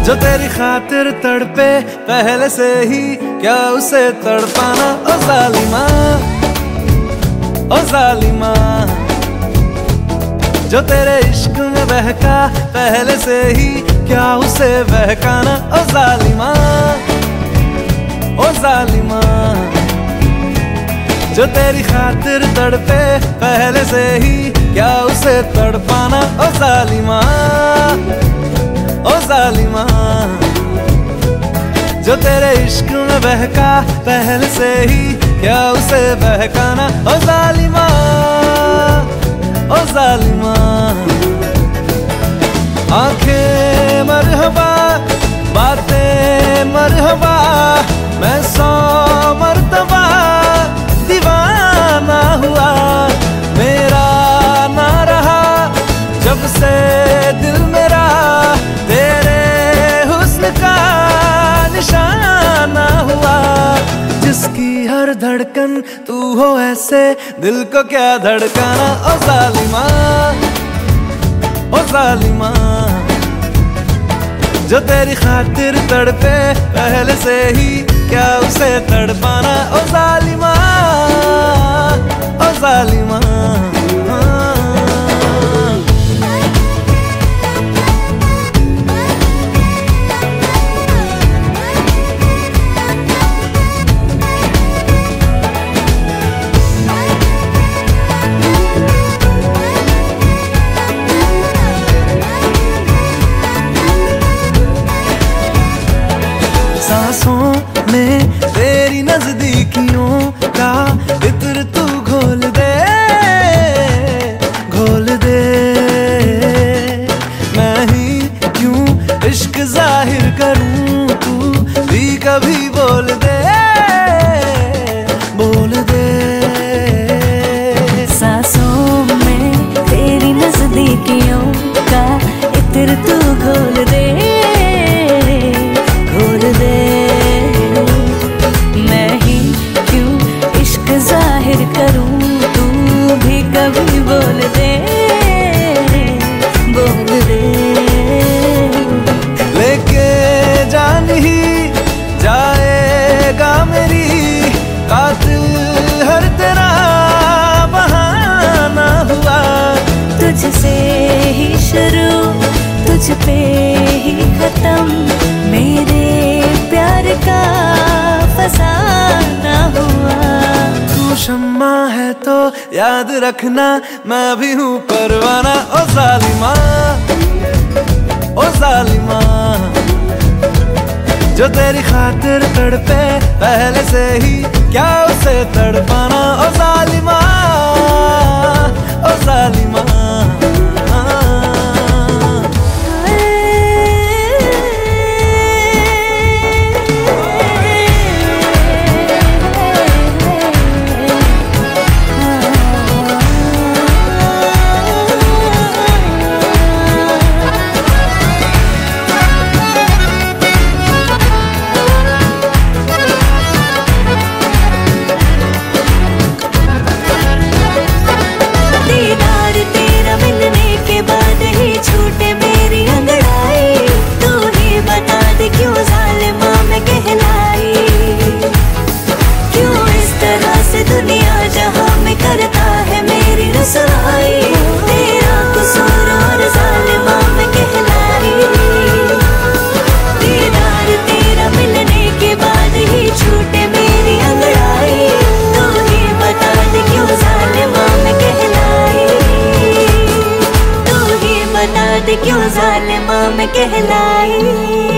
जो तेरी खातिर तड़पे पहले से ही, क्या उसे तड़पाना ओ जालिमा, ओ जालिमा। जो तेरे इश्क में बहका पहले से ही, क्या उसे बहकाना ओ जालिमा, ओ जालिमा। जो तेरी खातिर तड़पे पहले से ही, क्या उसे तड़पाना ओ जालिमा, ओ जालिमा। जो तेरे इश्क में बहका पहले से ही, क्या उसे बहकाना ओ जालिमा, ओ जालिमा। आंखें मरहबा, बातें मरहबा, मैं 100 मर्तबा दीवाना हुआ। मेरा ना रहा जब से दिल मेरा, तेरे हुस्न का निशाना हुआ। जिसकी हर धड़कन तू हो ऐसे, दिल को क्या धड़काना ओ जालिमा, ओ जालिमा। जो तेरी खातिर तड़पे पहले से ही, क्या उसे तड़पाना ओ जालिमा, ओ जालिमा। सांसों में तेरी नजदीकियों का इत्र तू घोल दे, घोल दे। मैं ही क्यों इश्क जाहिर करूं, तू भी कभी बोल दे, बोल दे। सांसों में तेरी नजदीकियों का इत्र तू घोल दे, घोल दे। मैं ही क्यों इश्क जाहिर करूं, तू भी कभी बोल दे, बोल दे। लेके जान ही जाएगा मेरी, कातिल हर तेरा बहाना हुआ। तुझसे ही शुरू, तुझ पे ही खत्म, मेरे प्यार का फसाना हुआ। तू शम्मा है तो याद रखना, मैं भी हूँ परवाना ओ जालिमा, ओ जालिमा। जो तेरी खातिर तड़पे पहले से ही, क्या उसे तड़पाना ओ जालिमा, ओ जालिमा। क्यों जालिमा मैं कहलाई।